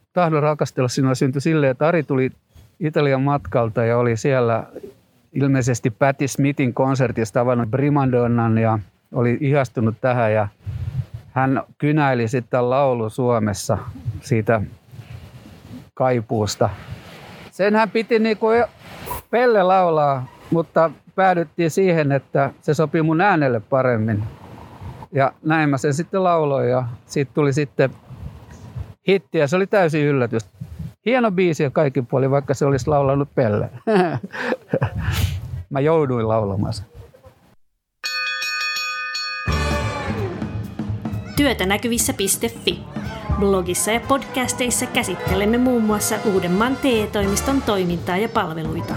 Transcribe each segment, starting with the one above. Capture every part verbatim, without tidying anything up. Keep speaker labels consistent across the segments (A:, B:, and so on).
A: Tahdon rakastella sinua syntyi silleen, että Ari tuli Italian matkalta ja oli siellä ilmeisesti Patti Smithin konsertista tavannut Primadonnan ja oli ihastunut tähän ja hän kynäili sitten laulu Suomessa siitä kaipuusta. Sen hän piti niin kuin Pelle laulaa, mutta päädyttiin siihen, että se sopii mun äänelle paremmin. Ja näin mä sen sitten lauloin ja siitä tuli sitten hitti ja se oli täysin yllätys. Hieno biisi ja kaikin puolin, vaikka se olisi laulanut Pelle. Mä jouduin laulamaan sen.
B: Työtänäkyvissä piste fi. Blogissa ja podcasteissa käsittelemme muun muassa Uudenmaan T E-toimiston toimintaa ja palveluita.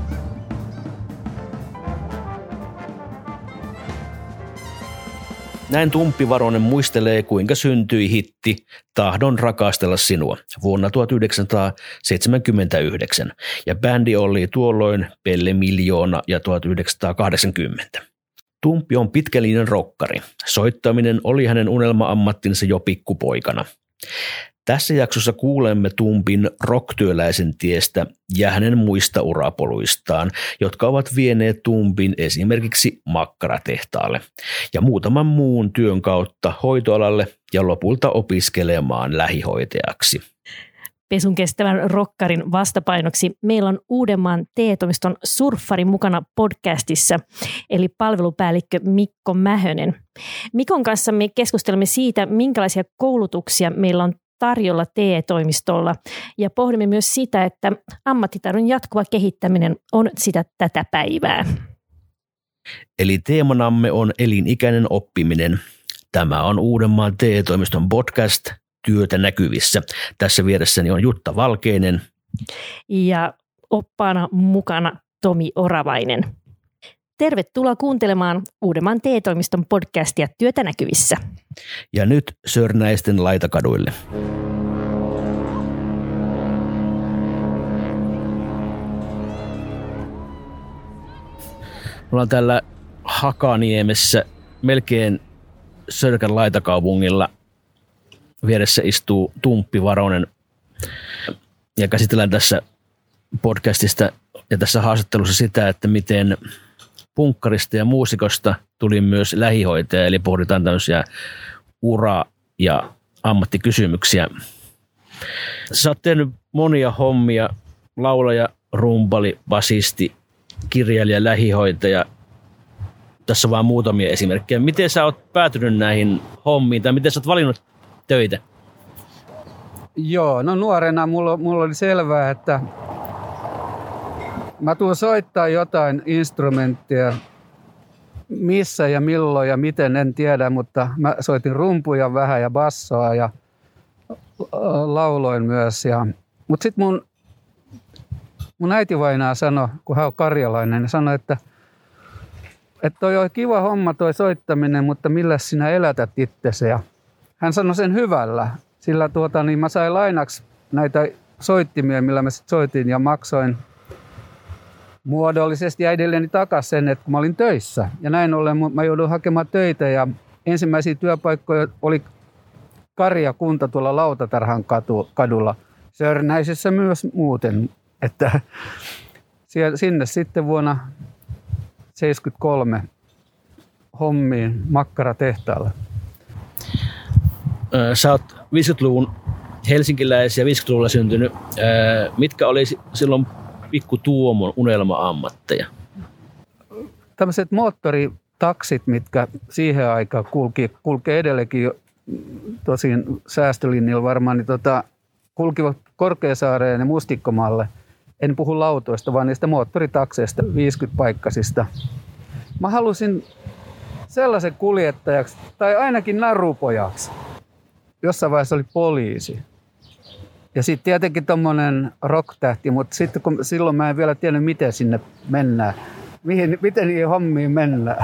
C: Näin Tumppi Varonen muistelee, kuinka syntyi hitti Tahdon rakastella sinua vuonna tuhatyhdeksänsataaseitsemänkymmentäyhdeksän ja bändi oli tuolloin Pelle Miljoona ja tuhatyhdeksänsataakahdeksankymmentä. Tumppi on pitkälinjan rokkari. Soittaminen oli hänen unelma-ammattinsa jo pikkupoikana. Tässä jaksossa kuulemme Tumpin rocktyöläisen tiestä ja hänen muista urapoluistaan, jotka ovat vieneet Tumpin esimerkiksi Makkaratehtaalle ja muutaman muun työn kautta hoitoalalle ja lopulta opiskelemaan lähihoitajaksi.
B: Pesun kestävän rokkarin vastapainoksi meillä on Uudenmaan T E-toimiston surffari mukana podcastissa, eli palvelupäällikkö Mikko Mähönen. Mikon kanssa me keskustelemme siitä, minkälaisia koulutuksia meillä on tarjolla T E-toimistolla ja pohdimme myös sitä, että ammattitaidon jatkuva kehittäminen on sitä tätä päivää.
C: Eli teemanamme on elinikäinen oppiminen. Tämä on Uudenmaan T E-toimiston podcast Työtä näkyvissä. Tässä vieressäni on Jutta Valkeinen.
B: Ja oppaana mukana Tomi Oravainen. Tervetuloa kuuntelemaan Uudenmaan T E-toimiston podcastia Työtä näkyvissä.
C: Ja nyt Sörnäisten laitakaduille. Me ollaan täällä Hakaniemessä, melkein Sörkän laitakaupungilla. Vieressä istuu Tumppi Varonen ja käsitellään tässä podcastista ja tässä haastattelussa sitä, että miten punkkarista ja muusikosta tuli myös lähihoitaja, eli pohditaan tämmöisiä ura- ja ammattikysymyksiä. Sä oot tehnyt monia hommia, laulaja, rumpali, basisti, kirjailija, lähihoitaja. Tässä on vaan muutamia esimerkkejä. Miten sä oot päätynyt näihin hommiin tai miten sä oot valinnut töitä?
A: Joo, no nuorena mulla, mulla oli selvää, että mä tuun soittaa jotain instrumenttia, missä ja milloin ja miten en tiedä, mutta mä soitin rumpuja vähän ja bassoa ja lauloin myös. Ja, mutta sitten mun, mun äitivainaa sanoi, kun hän on karjalainen, niin sanoi, että, että toi on kiva homma toi soittaminen, mutta millä sinä elätät itsesi. Ja hän sanoi sen hyvällä, sillä tuota, niin mä sain lainaksi näitä soittimia, millä mä sit soitin ja maksoin muodollisesti äidilleni takaisin sen, että kun mä olin töissä. Ja näin ollen mä joudun hakemaan töitä ja ensimmäisiä työpaikkoja oli karjakunta tuolla Lautatarhan kadulla. Sörnäisessä myös muuten, että sinne sitten vuonna seitsemänkymmentäkolme hommiin Makkaratehtaalle.
C: Sä oot viisikymmentäluvun helsinkiläisiä, viisikymmentäluvulla syntynyt. Mitkä oli silloin pikku Tuomon unelma-ammatteja?
A: Tämmöiset moottoritaksit, mitkä siihen aikaan kulki, kulkee edelleenkin, tosin säästölinjalla varmaan, niin tota, kulkivat Korkeasaareen ja Mustikkomaalle. En puhu lautoista, vaan niistä moottoritakseista, viisikymmentä-paikkaisista. Mä halusin sellaisen kuljettajaksi, tai ainakin narupojaksi. Jossain vaiheessa oli poliisi. Ja sitten tietenkin tommonen rock-tähti, mutta sitten kun silloin mä en vielä tiennyt, miten sinne mennään. Mihin, miten niihin hommiin mennään.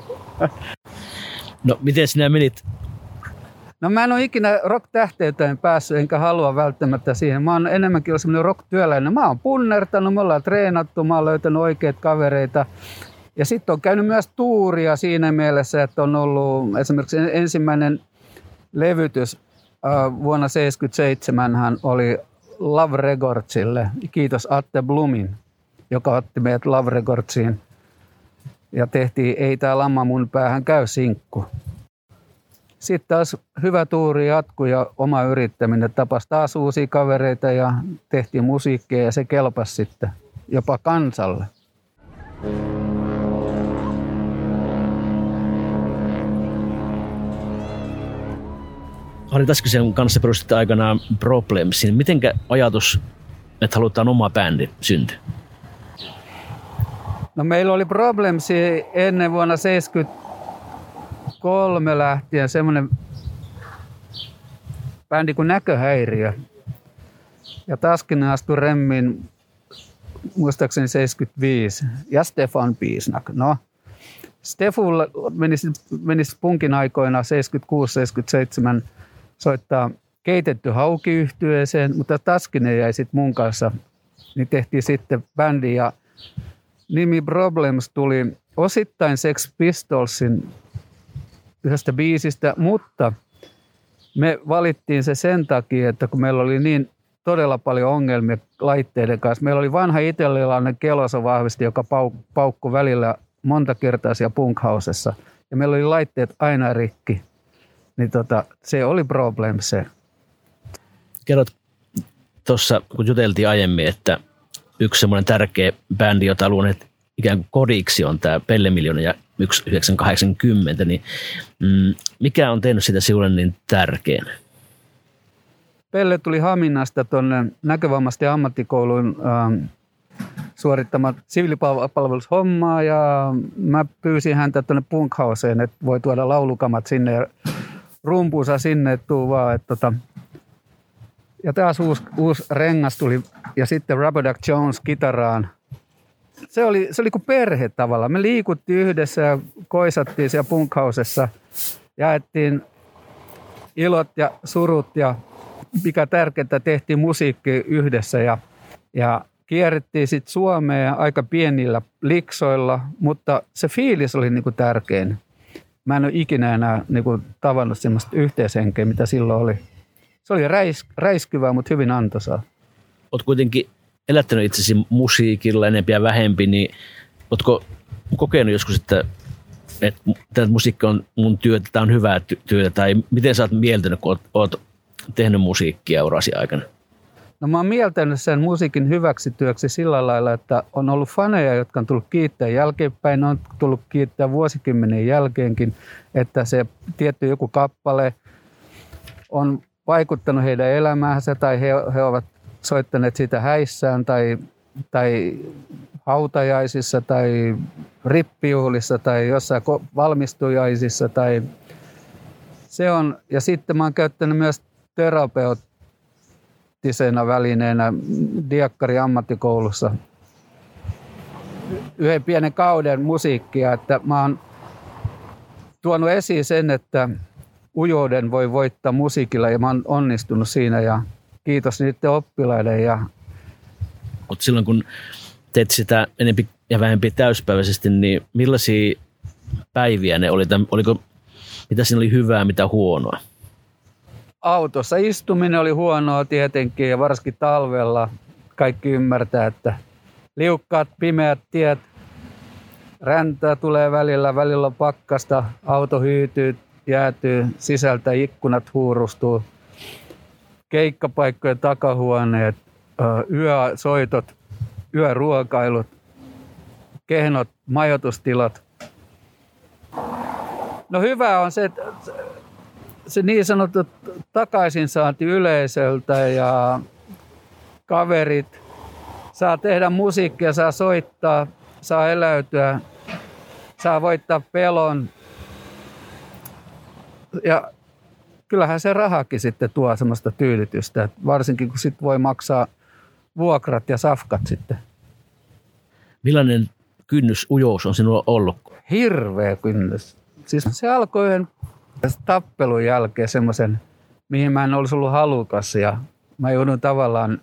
C: No, miten sinä menit?
A: No mä en ole ikinä rock-tähteyteen päässyt, enkä halua välttämättä siihen. Mä oon enemmänkin ollut semmoinen rock-työläinen. Mä oon punnertanut, me ollaan treenattu, mä oon löytänyt oikeat kavereita. Ja sitten on käynyt myös tuuria siinä mielessä, että on ollut esimerkiksi ensimmäinen levytys vuonna seitsemänkymmentäseitsemän hän oli Love Recordsille. Kiitos Atte Blumin, joka otti meidät Love Recordsiin. Ja tehtiin Ei tää lamma mun päähän käy -sinkku. Sitten taas hyvä tuuri jatkui ja oma yrittäminen. Tapasi taas uusia kavereita ja tehtiin musiikkia ja se kelpasi sitten jopa kansalle.
C: Harri Taskisen kanssa perustitte aikanaan Problemsin. Mitenkä ajatus, että halutaan oma bändi syntyi?
A: No meillä oli Problemsi ennen vuonna seitsemänkymmentäkolme lähtien semmoinen bändi kuin Näköhäiriö. Ja Taskinen astui remmin muistaakseni seitsemänkymmentäviisi ja Stefan Piisnak. No, Stefulla menisi, menisi punkin aikoina seitsemänkymmentäkuusi seitsemänkymmentäseitsemän soittaa Keitetty Hauki-yhtyeeseen, mutta Taskinen jäi sitten mun kanssa. Niin tehtiin sitten bändi ja nimi Problems tuli osittain Sex Pistolsin yhdestä biisistä, mutta me valittiin se sen takia, että kun meillä oli niin todella paljon ongelmia laitteiden kanssa. Meillä oli vanha italialainen kelosovahvisti, joka pauk- paukkui välillä monta kertaa siellä punkhausessa. Ja meillä oli laitteet aina rikki. Niin tota, se oli problem se.
C: Kerrot tuossa, kun juteltiin aiemmin, että yksi semmoinen tärkeä bändi, jota luon ikään kuin kodiksi on tämä Pelle Miljoona ja yhdeksäntoista kahdeksankymmentä, niin mm, mikä on tehnyt sitä sinulle niin tärkeän?
A: Pelle tuli Haminasta tuonne näkövammaisten ammattikouluun ähm, suorittamaan siviilipalvelushommaa ja mä pyysin häntä tuonne punkhauseen, että voi tuoda laulukamat sinne ja rumpuunsa sinne, että tuu vaan. Että tota. Ja taas uusi, uusi rengas tuli ja sitten Rubber Duck Jones kitaraan. Se oli, se oli kuin perhe tavallaan. Me liikuttiin yhdessä ja koisattiin siellä punkhausessa. Jaettiin ilot ja surut ja mikä tärkeintä, tehtiin musiikki yhdessä ja, ja kierrettiin sitten Suomea aika pienillä liksoilla, mutta se fiilis oli niinku tärkein. Mä en ole ikinä enää niinku tavannut semmoista yhteishenkeä, mitä silloin oli. Se oli räis, räiskyvää, mutta hyvin antoisaa.
C: Olet kuitenkin elättänyt itsesi musiikilla enempi ja vähempi, niin oletko kokenut joskus, että, että tämä musiikki on mun työtä, tämä on hyvää työtä, tai miten sä oot mieltänyt, kun oot, oot tehnyt musiikkia urasi aikana?
A: No mä oon mieltänyt sen musiikin hyväksi työksi sillä lailla, että on ollut faneja, jotka on tullut kiittää jälkeenpäin, on tullut kiittää vuosikymmenen jälkeenkin, että se tietty joku kappale on vaikuttanut heidän elämäänsä tai he, he ovat soittaneet sitä häissään tai, tai hautajaisissa tai rippijuhlissa tai jossain valmistujaisissa. Tai se on, ja sitten mä oon käyttänyt myös terapeuttisena välineenä Diakkari ammattikoulussa yhden pienen kauden musiikkia, että mä oon tuonut esiin sen, että ujouden voi voittaa musiikilla ja mä oon onnistunut siinä ja kiitos niiden oppilaiden. Ja
C: mutta silloin kun teet sitä enempi ja vähempi täyspäiväisesti, niin millaisia päiviä ne oli? Oliko, mitä siinä oli hyvää, mitä huonoa?
A: Autossa istuminen oli huonoa tietenkin ja varsinkin talvella. Kaikki ymmärtää, että liukkaat, pimeät tiet, räntää tulee välillä, välillä on pakkasta, auto hyytyy, jäätyy, sisältä ikkunat huurustuu, keikkapaikkojen takahuoneet, yösoitot, yöruokailut, kehnot, majoitustilat. No hyvä on se, että se niin sanottu takaisinsaanti yleisöltä ja kaverit, saa tehdä musiikkia, saa soittaa, saa eläytyä, saa voittaa pelon. Ja kyllähän se rahakin sitten tuo semmoista tyydytystä, varsinkin kun sit voi maksaa vuokrat ja safkat sitten.
C: Millainen kynnys ujous on sinulla ollut?
A: Hirveä kynnys. Siis se alkoi yhden tappelun jälkeen semmoisen, mihin mä en olisi ollut halukas ja mä joudun tavallaan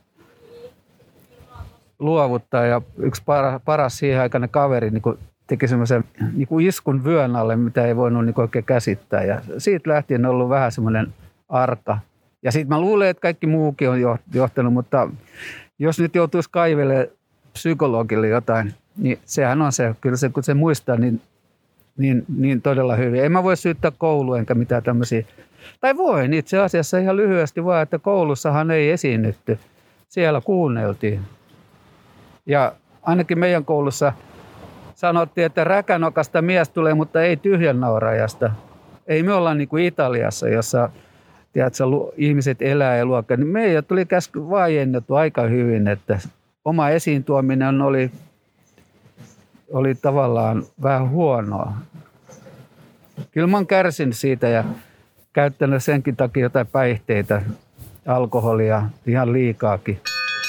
A: luovuttaa ja yksi paras siihen aikana kaveri niin teki semmoisen niin iskun vyön alle, mitä ei voinut niin oikein käsittää ja siitä lähtien on ollut vähän semmoinen arka Ja sitten mä luulen, että kaikki muukin on johtanut, mutta jos nyt joutuisi kaivelemaan psykologille jotain, niin sehän on se, kyllä se kun se muistaa, niin, niin, niin todella hyvin. En mä voi syyttää koulua enkä mitään tämmöisiä. Tai voin itse asiassa ihan lyhyesti vaan, että koulussahan ei esiinnytty. Siellä kuunneltiin. Ja ainakin meidän koulussa sanottiin, että räkänokasta mies tulee, mutta ei tyhjän naurajasta. Ei me olla niin kuin Italiassa, jossa tiedätkö, ihmiset elää ja luokkaa. Niin meidän tuli käsky vaiennettu aika hyvin, että oma esiin tuominen oli, oli tavallaan vähän huonoa. Kyllä mä oon kärsinyt siitä ja käyttänyt senkin takia jotain päihteitä, alkoholia ihan liikaakin.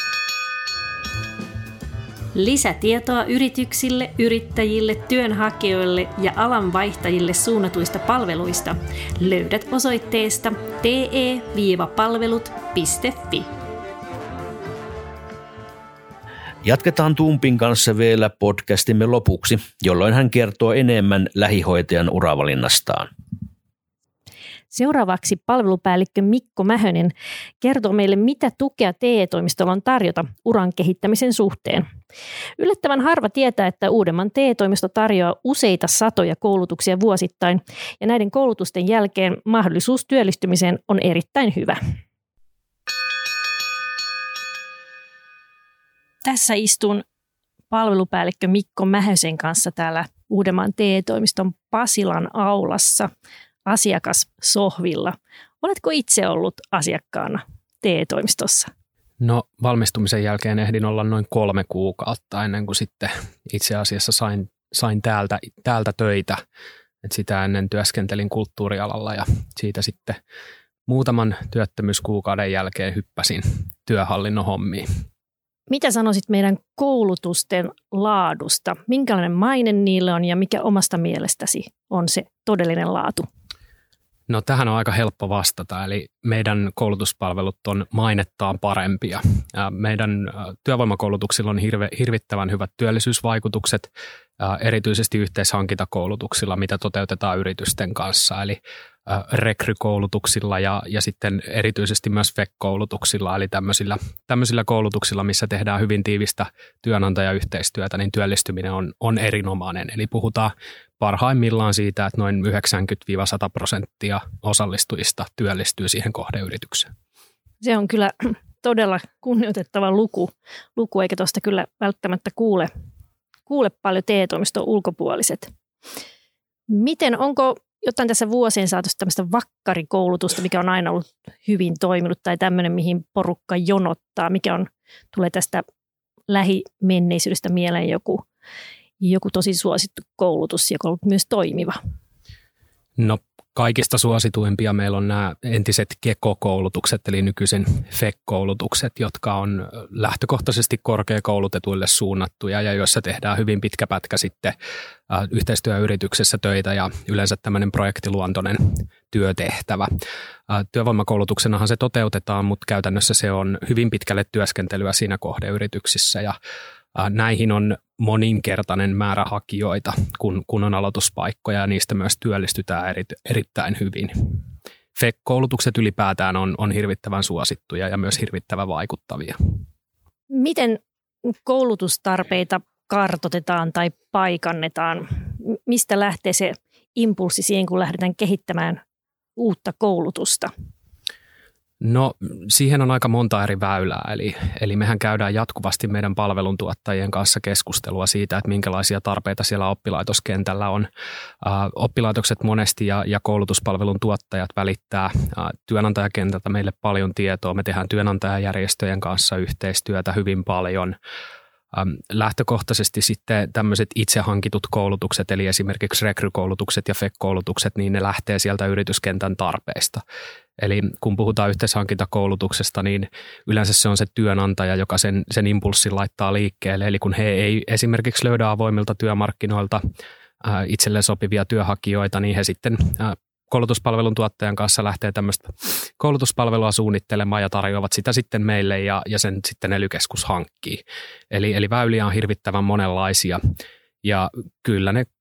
B: Lisätietoa yrityksille, yrittäjille, työnhakijoille ja alanvaihtajille suunnatuista palveluista löydät osoitteesta t e palvelut piste f i.
C: Jatketaan Tumpin kanssa vielä podcastimme lopuksi, jolloin hän kertoo enemmän lähihoitajan uravalinnastaan.
B: Seuraavaksi palvelupäällikkö Mikko Mähönen kertoo meille, mitä tukea T E-toimistolla on tarjota uran kehittämisen suhteen. Yllättävän harva tietää, että Uudenmaan T E-toimisto tarjoaa useita satoja koulutuksia vuosittain, ja näiden koulutusten jälkeen mahdollisuus työllistymiseen on erittäin hyvä. Tässä istun palvelupäällikkö Mikko Mähösen kanssa täällä Uudenmaan T E-toimiston Pasilan aulassa asiakassohvilla. Oletko itse ollut asiakkaana T E-toimistossa?
D: No valmistumisen jälkeen ehdin olla noin kolme kuukautta ennen kuin sitten itse asiassa sain, sain täältä, täältä töitä. Et sitä ennen työskentelin kulttuurialalla ja siitä sitten muutaman työttömyyskuukauden jälkeen hyppäsin työhallinnon hommiin.
B: Mitä sanoisit meidän koulutusten laadusta? Minkälainen maine niillä on ja mikä omasta mielestäsi on se todellinen laatu?
D: No tähän on aika helppo vastata, eli meidän koulutuspalvelut on mainettaan parempia. Meidän työvoimakoulutuksilla on hirve, hirvittävän hyvät työllisyysvaikutukset, erityisesti yhteishankintakoulutuksilla, mitä toteutetaan yritysten kanssa, eli rekrykoulutuksilla ja, ja sitten erityisesti myös F E C-koulutuksilla, eli tämmöisillä, tämmöisillä koulutuksilla, missä tehdään hyvin tiivistä työnantajayhteistyötä, niin työllistyminen on, on erinomainen. Eli puhutaan parhaimmillaan siitä, että noin yhdeksänkymmentä sata prosenttia osallistujista työllistyy siihen kohdeyritykseen.
B: Se on kyllä todella kunnioitettava luku, luku eikä tuosta kyllä välttämättä kuule, kuule paljon T E-toimiston ulkopuoliset. Miten, onko jotain tässä vuosien saatossa tämmöistä vakkarikoulutusta, mikä on aina ollut hyvin toiminut, tai tämmöinen, mihin porukka jonottaa, mikä on, tulee tästä lähimenneisyydestä mieleen joku, joku tosi suosittu koulutus, joka on ollut myös toimiva?
D: No kaikista suosituimpia meillä on nämä entiset Keko-koulutukset, eli nykyisen F E C-koulutukset, jotka on lähtökohtaisesti korkeakoulutetuille suunnattuja ja joissa tehdään hyvin pitkä pätkä sitten äh, yhteistyöyrityksessä töitä ja yleensä tämmöinen projektiluontoinen työtehtävä. Äh, työvoimakoulutuksenahan se toteutetaan, mutta käytännössä se on hyvin pitkälle työskentelyä siinä kohdeyrityksissä ja äh, näihin on moninkertainen määrä hakijoita, kun, kun on aloituspaikkoja ja niistä myös työllistytään eri, erittäin hyvin. F E C-koulutukset ylipäätään on, on hirvittävän suosittuja ja myös hirvittävän vaikuttavia.
B: Miten koulutustarpeita kartoitetaan tai paikannetaan? Mistä lähtee se impulssi siihen, kun lähdetään kehittämään uutta koulutusta?
D: No siihen on aika monta eri väylää, eli, eli mehän käydään jatkuvasti meidän palveluntuottajien kanssa keskustelua siitä, että minkälaisia tarpeita siellä oppilaitoskentällä on. Äh, oppilaitokset monesti ja, ja koulutuspalvelun tuottajat välittää äh, työnantajakentältä meille paljon tietoa. Me tehdään työnantajajärjestöjen kanssa yhteistyötä hyvin paljon. Ähm, lähtökohtaisesti sitten tämmöiset itse hankitut koulutukset, eli esimerkiksi rekrykoulutukset ja F E C-koulutukset, niin ne lähtee sieltä yrityskentän tarpeista. Eli kun puhutaan yhteishankintakoulutuksesta, niin yleensä se on se työnantaja, joka sen, sen impulssin laittaa liikkeelle. Eli kun he ei esimerkiksi löydä avoimilta työmarkkinoilta ää, itselleen sopivia työhakijoita, niin he sitten ää, koulutuspalvelun tuottajan kanssa lähtee tämmöistä koulutuspalvelua suunnittelemaan ja tarjoavat sitä sitten meille ja, ja sen sitten ely-keskus hankkii. Eli, eli väyliä on hirvittävän monenlaisia ja kyllä ne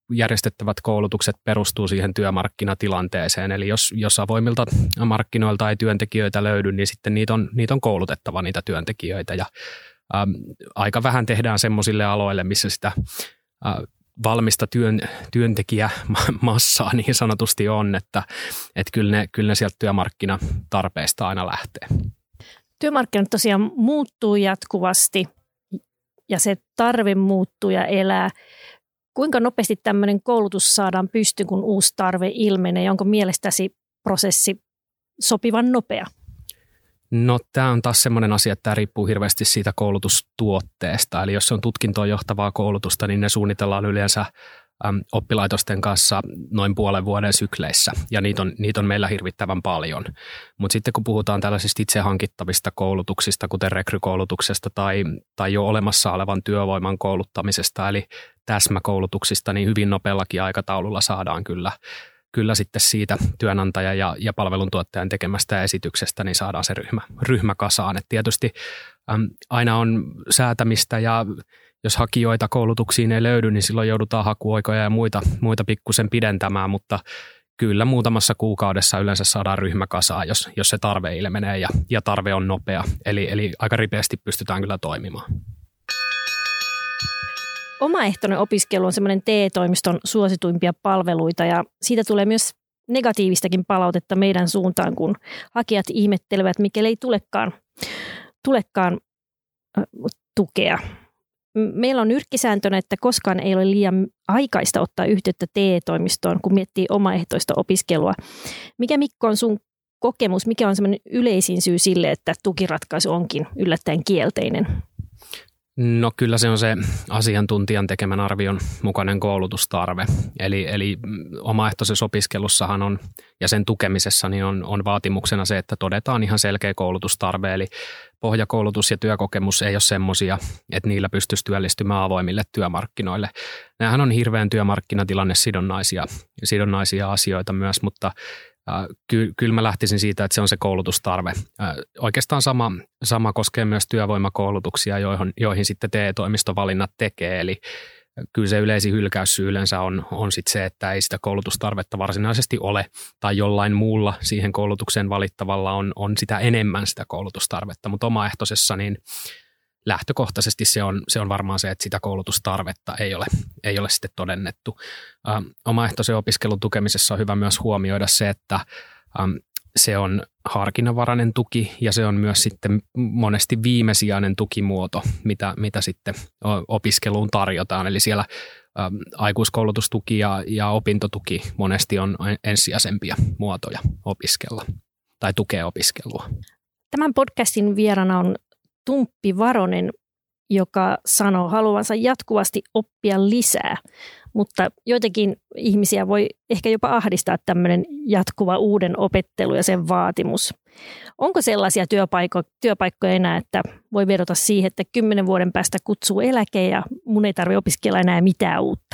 D: järjestettävät koulutukset perustuu siihen työmarkkinatilanteeseen. Eli jos, jos avoimilta markkinoilta ei työntekijöitä löydy, niin sitten niitä on, niitä on koulutettava niitä työntekijöitä. Ja äm, aika vähän tehdään semmoisille aloille, missä sitä ä, valmista työn, työntekijämassaa niin sanotusti on, että et kyllä, ne, kyllä ne sieltä työmarkkinatarpeesta aina lähtee.
B: Työmarkkinat tosiaan muuttuu jatkuvasti ja se tarve muuttuu ja elää. Kuinka nopeasti tämmöinen koulutus saadaan pystyyn, kun uusi tarve ilmenee? Onko mielestäsi prosessi sopivan nopea?
D: No tämä on taas semmoinen asia, että tämä riippuu hirveästi siitä koulutustuotteesta. Eli jos se on tutkintoon johtavaa koulutusta, niin ne suunnitellaan yleensä äm, oppilaitosten kanssa noin puolen vuoden sykleissä. Ja niitä on, niitä on meillä hirvittävän paljon. Mutta sitten kun puhutaan tällaisista itse hankittavista koulutuksista, kuten rekrykoulutuksesta tai, tai jo olemassa olevan työvoiman kouluttamisesta, eli täsmäkoulutuksista, niin hyvin nopeallakin aikataululla saadaan kyllä Kyllä sitten siitä työnantaja ja, ja palveluntuottajan tekemästä esityksestä niin saadaan se ryhmä, ryhmä kasaan. Et tietysti äm, aina on säätämistä ja jos hakijoita koulutuksiin ei löydy, niin silloin joudutaan hakuaikoja ja muita, muita pikkusen pidentämään, mutta kyllä muutamassa kuukaudessa yleensä saadaan ryhmä kasaan, jos, jos se tarve ilmenee ja, ja tarve on nopea. Eli, eli aika ripeästi pystytään kyllä toimimaan.
B: Omaehtoinen opiskelu on semmoinen T E-toimiston suosituimpia palveluita ja siitä tulee myös negatiivistakin palautetta meidän suuntaan, kun hakijat ihmettelevät, mikäli ei tulekaan, tulekaan tukea. Meillä on nyrkkisääntönä, että koskaan ei ole liian aikaista ottaa yhteyttä T E-toimistoon, kun miettii omaehtoista opiskelua. Mikä Mikko on sun kokemus, mikä on semmoinen yleisin syy sille, että tukiratkaisu onkin yllättäen kielteinen?
D: No kyllä se on se asiantuntijan tekemän arvion mukainen koulutustarve. Eli, eli omaehtoisessa opiskelussahan on ja sen tukemisessa niin on, on vaatimuksena se, että todetaan ihan selkeä koulutustarve. Eli pohjakoulutus ja työkokemus ei ole semmoisia, että niillä pystyisi työllistymään avoimille työmarkkinoille. Nämähän on hirveän työmarkkinatilanne sidonnaisia, sidonnaisia asioita myös, mutta Ky- kyllä mä lähtisin siitä, että se on se koulutustarve. Oikeastaan sama, sama koskee myös työvoimakoulutuksia, joihin, joihin sitten T E-toimistovalinnat tekee. Eli kyllä se yleisin hylkäyssyy yleensä on, on sitten se, että ei sitä koulutustarvetta varsinaisesti ole tai jollain muulla siihen koulutukseen valittavalla on, on sitä enemmän sitä koulutustarvetta. Mutta omaehtoisessa niin lähtökohtaisesti se on, se on varmaan se, että sitä koulutustarvetta ei ole, ei ole sitten todennettu. Ähm, omaehtoisen opiskelun tukemisessa on hyvä myös huomioida se, että ähm, se on harkinnanvarainen tuki ja se on myös sitten monesti viimesijainen tukimuoto, mitä, mitä sitten opiskeluun tarjotaan. Eli siellä ähm, aikuiskoulutustuki ja, ja opintotuki monesti on ensisijaisempia muotoja opiskella tai tukea opiskelua.
B: Tämän podcastin vieraana on Tumppi Varonen, joka sanoo haluavansa jatkuvasti oppia lisää, mutta joitakin ihmisiä voi ehkä jopa ahdistaa tämmöinen jatkuva uuden opettelu ja sen vaatimus. Onko sellaisia työpaikko- työpaikkoja enää, että voi vedota siihen, että kymmenen vuoden päästä kutsuu eläke ja mun ei tarvitse opiskella enää mitään uutta?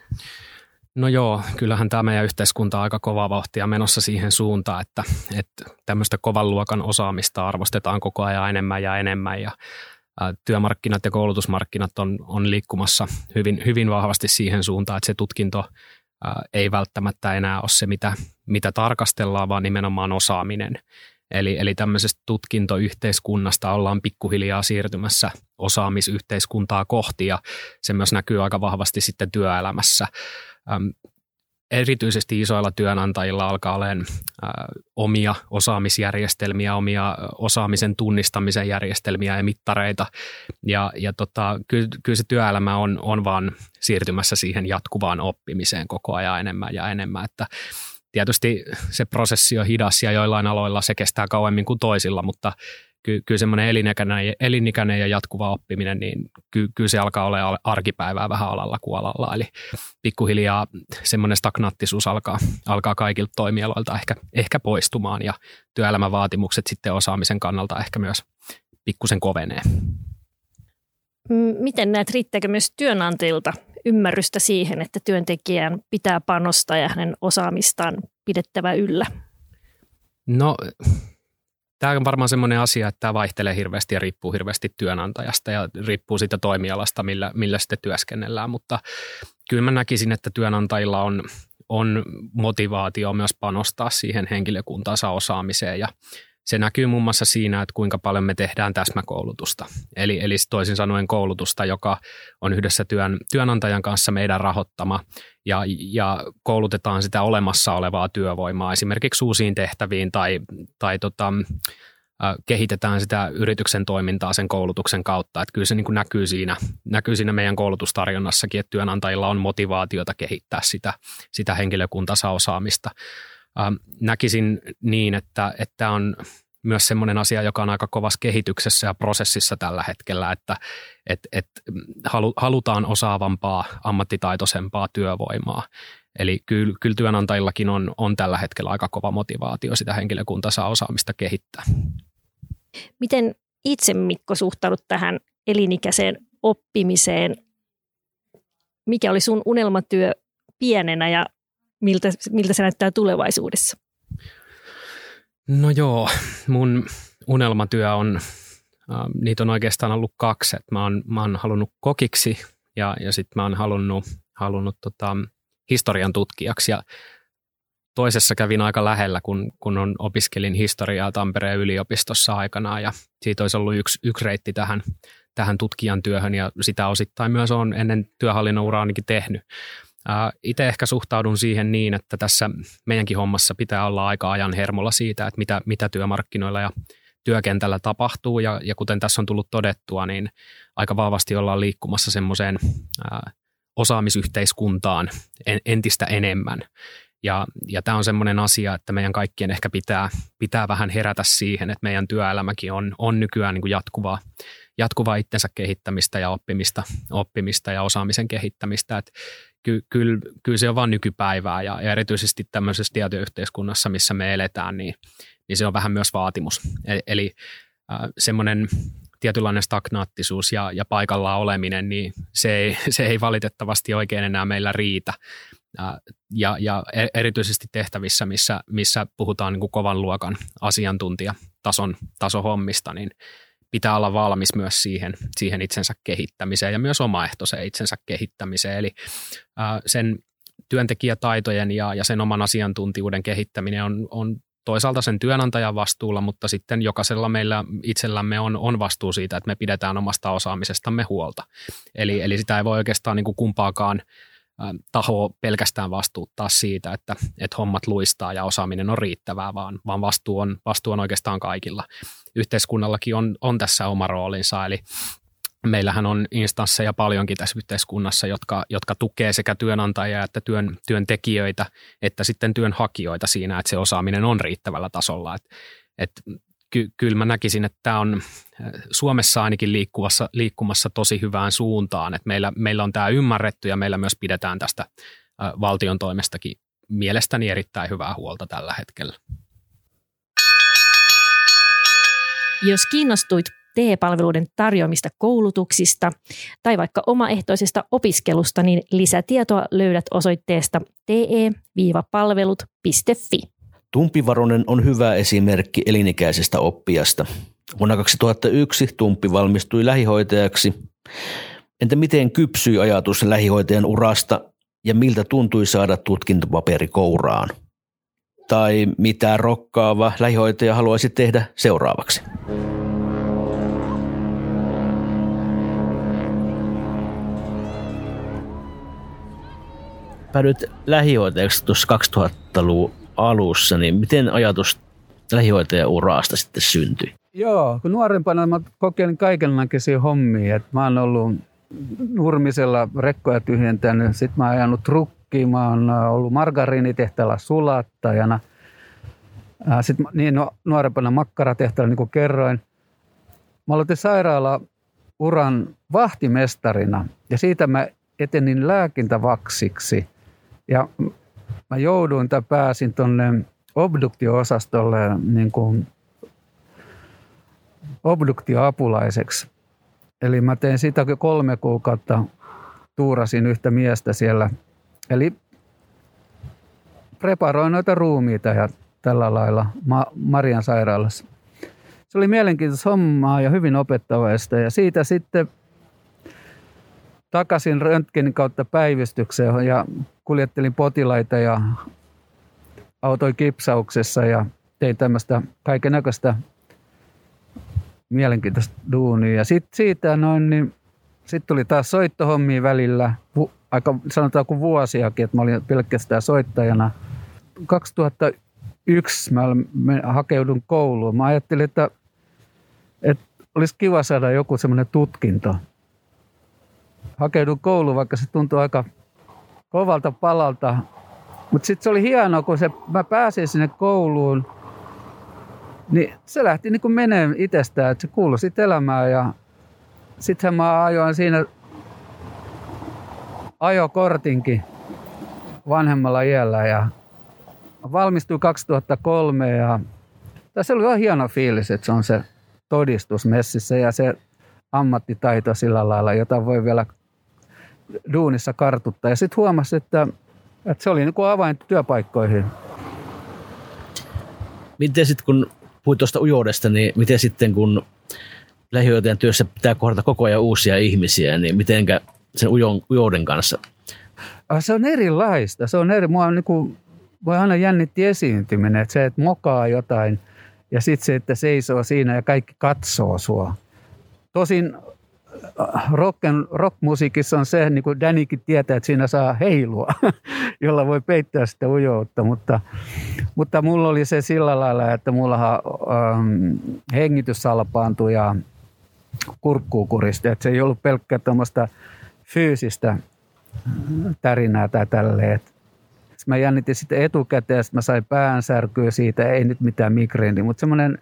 D: No joo, kyllähän tämä meidän yhteiskunta on aika kovaa vauhtia menossa siihen suuntaan, että, että tämmöistä kovan luokan osaamista arvostetaan koko ajan enemmän ja enemmän ja ä, työmarkkinat ja koulutusmarkkinat on, on liikkumassa hyvin, hyvin vahvasti siihen suuntaan, että se tutkinto ä, ei välttämättä enää ole se, mitä, mitä tarkastellaan, vaan nimenomaan osaaminen. Eli, eli tämmöisestä tutkintoyhteiskunnasta ollaan pikkuhiljaa siirtymässä osaamisyhteiskuntaa kohti ja se myös näkyy aika vahvasti sitten työelämässä. Ähm, erityisesti isoilla työnantajilla alkaa olemaan äh, omia osaamisjärjestelmiä, omia osaamisen tunnistamisen järjestelmiä ja mittareita. Ja, ja tota, kyllä, kyllä se työelämä on, on vaan siirtymässä siihen jatkuvaan oppimiseen koko ajan enemmän ja enemmän, että tietysti se prosessi on hidas ja joillain aloilla se kestää kauemmin kuin toisilla, mutta ky, kyllä semmoinen elinikäinen, elinikäinen ja jatkuva oppiminen, niin ky, kyllä se alkaa olla arkipäivää vähän alalla kuin alalla. Eli pikkuhiljaa semmoinen stagnaattisuus alkaa, alkaa kaikilta toimialoilta ehkä, ehkä poistumaan ja työelämän vaatimukset sitten osaamisen kannalta ehkä myös pikkusen kovenee.
B: Miten näet, riittääkö myös työnantajilta ymmärrystä siihen, että työntekijän pitää panostaa ja hänen osaamistaan pidettävä yllä?
D: No tämä on varmaan semmoinen asia, että tämä vaihtelee hirveästi ja riippuu hirveästi työnantajasta ja riippuu siitä toimialasta, millä, millä sitten työskennellään, mutta kyllä mä näkisin, että työnantajilla on, on motivaatio myös panostaa siihen henkilökuntansa osaamiseen ja se näkyy muun muassa siinä, että kuinka paljon me tehdään täsmäkoulutusta. Eli, eli toisin sanoen koulutusta, joka on yhdessä työn, työnantajan kanssa meidän rahoittama ja, ja koulutetaan sitä olemassa olevaa työvoimaa esimerkiksi uusiin tehtäviin tai, tai tota, äh, kehitetään sitä yrityksen toimintaa sen koulutuksen kautta. Että kyllä se niin kuin näkyy, siinä, näkyy siinä meidän koulutustarjonnassakin, että työnantajilla on motivaatiota kehittää sitä, sitä henkilökuntansa osaamista. Näkisin niin, että tämä on myös semmoinen asia, joka on aika kovassa kehityksessä ja prosessissa tällä hetkellä, että et, et halutaan osaavampaa, ammattitaitoisempaa työvoimaa. Eli kyllä, kyllä työnantajillakin on, on tällä hetkellä aika kova motivaatio sitä henkilökuntansa osaamista kehittää.
B: Miten itse, Mikko, suhtaudut tähän elinikäiseen oppimiseen? Mikä oli sun unelmatyö pienenä ja Miltä, miltä se näyttää tulevaisuudessa?
D: No joo, mun unelmatyö on, äh, niitä on oikeastaan ollut kaksi. Et mä, oon, mä oon halunnut kokiksi ja, ja sitten mä oon halunnut, halunnut tota, historian tutkijaksi. Ja toisessa kävin aika lähellä, kun, kun on, opiskelin historiaa Tampereen yliopistossa aikanaan ja siitä olisi ollut yksi, yksi reitti tähän, tähän tutkijan työhön ja sitä osittain myös on ennen työhallinnon uraanikin tehnyt. Itse ehkä suhtaudun siihen niin, että tässä meidänkin hommassa pitää olla aika ajan hermolla siitä, että mitä, mitä työmarkkinoilla ja työkentällä tapahtuu. Ja, ja kuten tässä on tullut todettua, niin aika vahvasti ollaan liikkumassa semmoiseen ää, osaamisyhteiskuntaan en, entistä enemmän. Ja, ja tämä on semmoinen asia, että meidän kaikkien ehkä pitää, pitää vähän herätä siihen, että meidän työelämäkin on, on nykyään niin kuin jatkuvaa, jatkuvaa itsensä kehittämistä ja oppimista, oppimista ja osaamisen kehittämistä. Että Ky, kyllä, kyllä se on vaan nykypäivää ja, ja erityisesti tämmöisessä tietoyhteiskunnassa, missä me eletään, niin, niin se on vähän myös vaatimus. Eli, eli äh, semmoinen tietynlainen stagnaattisuus ja, ja paikallaan oleminen, niin se ei, se ei valitettavasti oikein enää meillä riitä. Äh, ja, ja erityisesti tehtävissä, missä, missä puhutaan niin kuin kovan luokan asiantuntijatason tason hommista, niin pitää olla valmis myös siihen, siihen itsensä kehittämiseen ja myös omaehtoiseen itsensä kehittämiseen. Eli ää, sen työntekijätaitojen ja, ja sen oman asiantuntijuuden kehittäminen on, on toisaalta sen työnantajan vastuulla, mutta sitten jokaisella meillä itsellämme on, on vastuu siitä, että me pidetään omasta osaamisestamme huolta. Eli, eli sitä ei voi oikeastaan niin kuin kumpaakaan tahoa pelkästään vastuuttaa siitä, että, että hommat luistaa ja osaaminen on riittävää, vaan, vaan vastuu, on, vastuu on oikeastaan kaikilla. Yhteiskunnallakin on, on tässä oma roolinsa, eli meillähän on instansseja paljonkin tässä yhteiskunnassa, jotka, jotka tukee sekä työnantajia että työn, työntekijöitä, että sitten työnhakijoita siinä, että se osaaminen on riittävällä tasolla. Et, et, ky, kyllä mä näkisin, että tämä on Suomessa ainakin liikkuvassa, liikkumassa tosi hyvään suuntaan, että meillä, meillä on tämä ymmärretty ja meillä myös pidetään tästä valtion toimestakin mielestäni erittäin hyvää huolta tällä hetkellä.
B: Jos kiinnostuit T E-palveluiden tarjoamista koulutuksista tai vaikka omaehtoisesta opiskelusta, niin lisätietoa löydät osoitteesta t e palvelut piste f i.
C: Tumppi Varonen on hyvä esimerkki elinikäisestä oppijasta. Vuonna kaksituhattayksi Tumppi valmistui lähihoitajaksi. Entä miten kypsyi ajatus lähihoitajan urasta ja miltä tuntui saada tutkintopaperi kouraan? Tai mitä rokkaava lähihoitaja haluaisi tehdä seuraavaksi? Päädyit lähihoitajaksi tuossa kaksituhattaluvun alussa, niin miten ajatus lähihoitajan urasta sitten syntyi?
A: Joo, kun nuorempana mä kokeilin kaikenlaisia hommia. Et mä oon ollut Nurmisella rekkoja tyhjentänyt, sitten mä oon ajanut trukkiin, mä oon ollut margariinitehtaalla sulattajana. Sitten niin nuorempana makkaratehtaalla, niin kuin kerroin. Mä aloitin sairaala-uran vahtimestarina ja siitä mä etenin lääkintävaksiksi. Ja mä jouduin tai pääsin tuonne obduktio-osastolle niin kuin obduktioapulaiseksi. Eli mä tein sitä kolme kuukautta, tuurasin yhtä miestä siellä. Eli preparoin noita ruumiita ja tällä lailla Marian sairaalassa. se oli mielenkiintoista hommaa ja hyvin opettavaista. Ja siitä sitten takaisin röntgenin kautta päivystykseen ja kuljettelin potilaita ja autoin kipsauksessa ja tein tämmöistä kaikennäköistä mielenkiintoista duunia. Ja sitten siitä noin, niin sitten tuli taas soittohommia välillä, aika sanotaan kuin vuosiakin, että mä olin pelkästään soittajana. kaksituhattayksi mä hakeudun kouluun. Mä ajattelin, että, että olisi kiva saada joku semmoinen tutkinto. Hakeudun kouluun, vaikka se tuntui aika kovalta palalta. Mutta sitten se oli hienoa, kun se, mä pääsin sinne kouluun, niin se lähti niin kuin menemään itsestään, että se kuului sitten elämään. Ja sittenhän mä ajoin siinä ajokortinkin vanhemmalla iällä ja valmistuin kaksituhattakolme ja se oli ihan hieno fiilis, että se on se todistus messissä ja se ammattitaito sillä lailla, jota voi vielä duunissa kartuttaa. Ja sitten huomasi, että, että se oli niin kuin avain työpaikkoihin.
C: Miten sitten, kun puhuit tuosta ujoudesta, niin miten sitten, kun lähihoitajan työssä pitää kohdata koko ajan uusia ihmisiä, niin mitenkä sen ujouden kanssa?
A: Se on erilaista. Se on eri. Mua on niin kuin, voi aina jännitti esiintyminen, että se, että mokaa jotain ja sitten se, että seisoo siinä ja kaikki katsoo sua. Tosin rocken, rockmusiikissa on se, niin kuin Dannykin tietää, että siinä saa heilua, jolla voi peittää sitä ujoutta. Mutta, mutta mulla oli se sillä lailla, että mullahan ähm, hengitys salpaantui ja kurkkuu kuristi. Että se ei ollut pelkkää tuommoista fyysistä tärinää tai tälleen. Mä jännitin sitten etukäteen ja sitten mä sain päänsärkyä siitä. Ei nyt mitään migreeniä, mutta semmoinen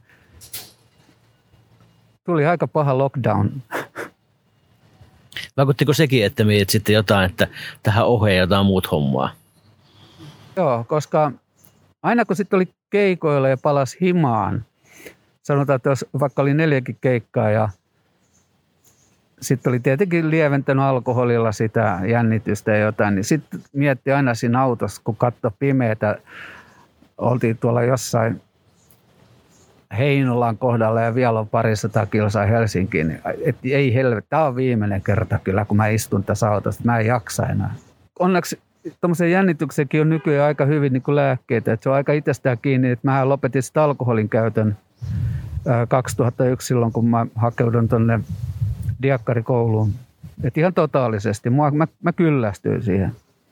A: tuli aika paha lockdown.
C: Vaikuttiko sekin, että mietit sitten jotain, että tähän oheen jotain muut hommaa?
A: Joo, koska aina kun sitten oli keikoilla ja palasi himaan, sanotaan, että jos vaikka oli neljäkin keikkaa ja sitten oli tietenkin lieventänyt alkoholilla sitä jännitystä ja jotain, niin sitten mietti aina siinä autossa, kun katsoi pimeätä, oltiin tuolla jossain Heinolan kohdalla ja vielä on parisataa kilsaa Helsinkiin, niin et ei helvetti, tämä on viimeinen kerta kyllä, kun mä istun tässä autossa, mä en jaksa enää. Onneksi tuommoisen jännityksenkin on nykyään aika hyvin niin kuin lääkkeitä, että se on aika itsestään kiinni, että mä lopetin sitä alkoholin käytön kaksituhattayksi silloin, kun mä hakeudun tuonne diakkarikouluun. Että ihan totaalisesti, mä, mä, mä kyllästyin siihen.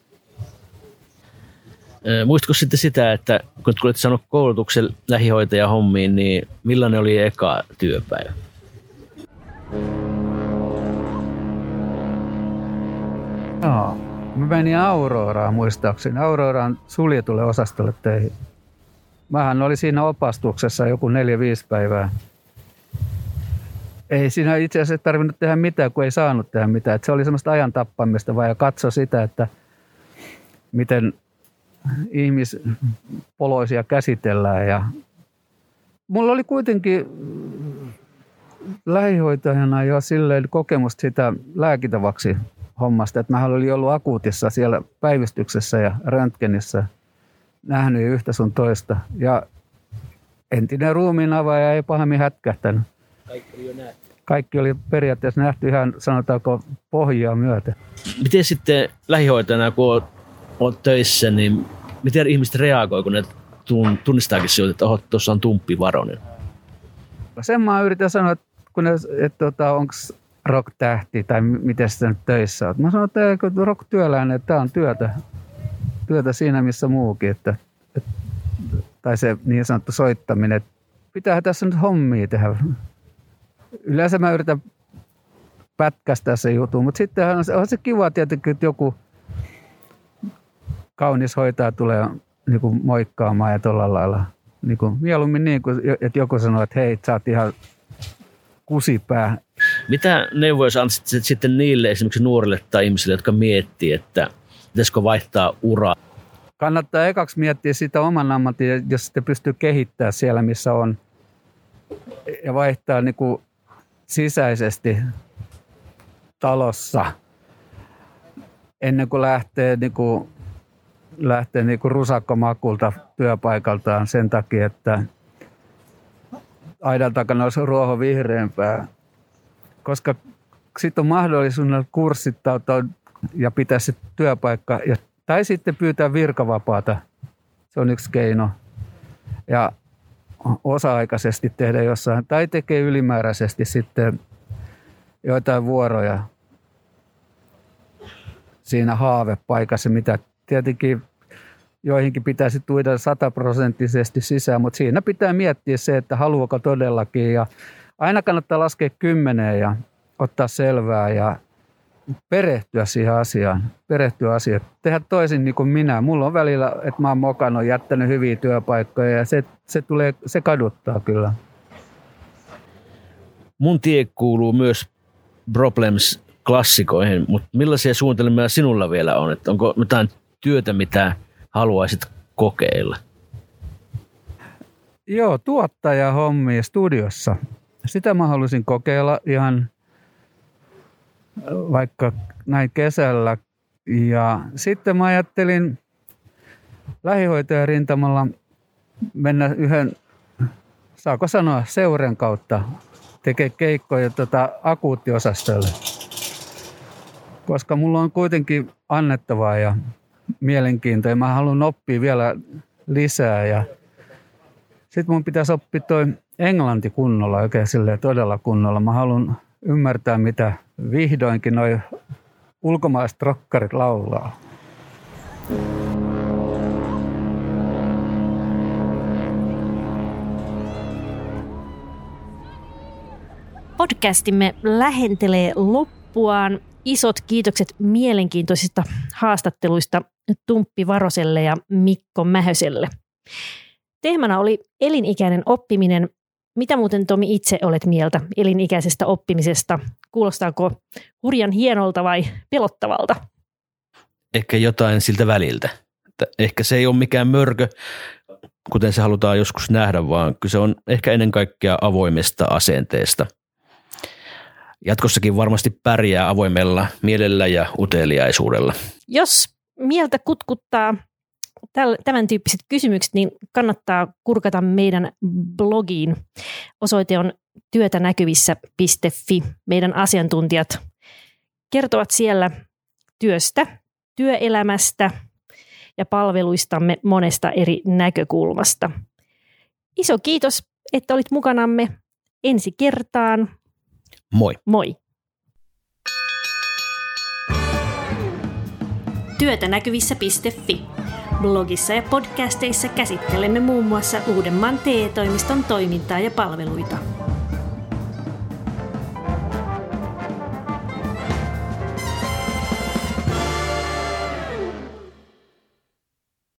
C: Muistatko sitten sitä, että kun olet saanut koulutuksen lähihoitajan hommiin, niin millainen oli eka työpäivä?
A: Joo, mä menin Auroraan muistaakseni. Auroraan suljetulle osastolle töihin. Mähän oli siinä opastuksessa joku neljä, viisi päivää. Ei siinä itse asiassa tarvinnut tehdä mitään, kun ei saanut tehdä mitään. Et se oli semmoista ajan tappamista vaan ja katso sitä, että miten ihmispoloisia käsitellään. Ja mulla oli kuitenkin lähihoitajana jo silleen kokemusta sitä lääkitäväksi hommasta, että mä olin ollut akuutissa siellä päivystyksessä ja röntgenissä, nähnyt yhtä sun toista. Ja entinen ruumiin avaaja ei pahemmin hätkähtänyt.
C: Kaikki oli jo nähty.
A: Kaikki oli periaatteessa nähty ihan, sanotaanko, pohjaa myötä.
C: Miten sitten lähihoitajana, kun olet, olet töissä, niin miten ihmiset reagoi, kun ne tunnistaakin sinut, että oho, tuossa on Tumppi Varonen?
A: Sen mä yritän sanoa, että, kun että, että onko rock-tähti tai miten sitä nyt töissä olet. Mä sanon, että rock-työläinen, että tämä on työtä. Työtä siinä, missä muukin. Että, että, tai se niin sanottu soittaminen. Että pitäähän tässä nyt hommia tehdä. Yleensä mä yritän pätkästä se jutun, mutta sitten on, on se kiva tietenkin, että joku kaunis hoitaja tulee niin kuin moikkaamaan ja tuolla lailla. Niin kuin, mieluummin niin kuin, että joku sanoo, että hei, sä oot ihan kusipää.
C: Mitä neuvoja sä annat sitten niille esimerkiksi nuorille tai ihmisille, jotka miettii, että pitäisikö vaihtaa uraa?
A: Kannattaa ekaksi miettiä sitä oman ammatin, jos sitten pystyy kehittämään siellä, missä on. Ja vaihtaa niin kuin sisäisesti talossa ennen kuin lähtee, niin kuin, lähtee niin kuin rusakkomakulta työpaikaltaan sen takia, että aidan takana olisi ruoho vihreämpää, koska sitten on mahdollisuus kurssittautua ja pitää se työpaikka, ja, tai sitten pyytää virkavapaata. Se on yksi keino. Ja osa-aikaisesti tehdä jossain, tai tekee ylimääräisesti sitten joitain vuoroja siinä haavepaikassa, mitä tietenkin joihinkin pitäisi tuida sataprosenttisesti sisään, mutta siinä pitää miettiä se, että haluaako todellakin. Ja aina kannattaa laskea kymmeneen ja ottaa selvää ja perehtyä siihen asiaan, perehtyä asiaan. Tehdä toisin niin kuin minä. Mulla on välillä, että mä oon mokannut, jättänyt hyviä työpaikkoja ja se, se, tulee, se kaduttaa kyllä.
C: Mun tie kuuluu myös Problems-klassikoihin, mutta millaisia suunnitelmia sinulla vielä on? Että onko jotain työtä, mitä haluaisit kokeilla?
A: Joo, tuottajahommia studiossa. Sitä mä haluaisin kokeilla ihan vaikka näin kesällä. Ja sitten mä ajattelin lähihoitajarintamalla mennä yhden, saako sanoa, seuran kautta tekee keikkoja tuota akuuttiosastolle. Koska mulla on kuitenkin annettavaa ja mielenkiintoa ja mä haluan oppia vielä lisää. Ja sitten mun pitäisi oppia toi englanti kunnolla, oikein silleen todella kunnolla. Mä haluan ymmärtää, mitä vihdoinkin noi ulkomaiset rokkarit laulaa.
B: Podcastimme lähentelee loppuaan. Isot kiitokset mielenkiintoisista haastatteluista Tumppi Varoselle ja Mikko Mähöselle. Teemana oli elinikäinen oppiminen. Mitä muuten, Tomi, itse olet mieltä elinikäisestä oppimisesta? Kuulostaako hurjan hienolta vai pelottavalta?
C: Ehkä jotain siltä väliltä. Ehkä se ei ole mikään mörkö, kuten se halutaan joskus nähdä, vaan kyse on ehkä ennen kaikkea avoimesta asenteesta. Jatkossakin varmasti pärjää avoimella mielellä ja uteliaisuudella.
B: Jos mieltä kutkuttaa tämän tyyppiset kysymykset, niin kannattaa kurkata meidän blogiin. Osoite on työtänäkyvissä piste fi. Meidän asiantuntijat kertovat siellä työstä, työelämästä ja palveluistamme monesta eri näkökulmasta. Iso kiitos, että olit mukanamme ensi kertaan.
C: Moi.
B: Moi. Työtänäkyvissä piste fi. Blogissa ja podcasteissa käsittelemme muun muassa Uudenmaan T E-toimiston toimintaa ja palveluita.